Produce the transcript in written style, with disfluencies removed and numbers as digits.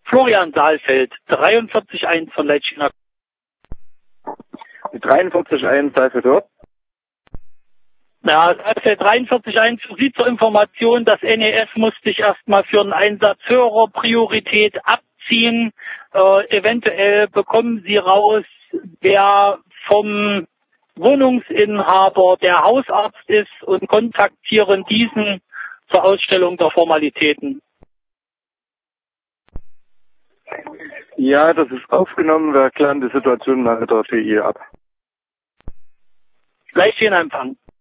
Florian Saalfeld, 43.1 von Leitchiner. Die 43.1 Saalfeld dort. Ja, Saalfeld 43.1 für Sie zur Information, das NEF muss sich erstmal für einen Einsatz höherer Priorität abziehen. Eventuell bekommen Sie raus, wer vom Wohnungsinhaber der Hausarzt ist und kontaktieren diesen zur Ausstellung der Formalitäten. Ja, das ist aufgenommen. Wir klären die Situation mal mit der TI ab. Gleich den Empfang.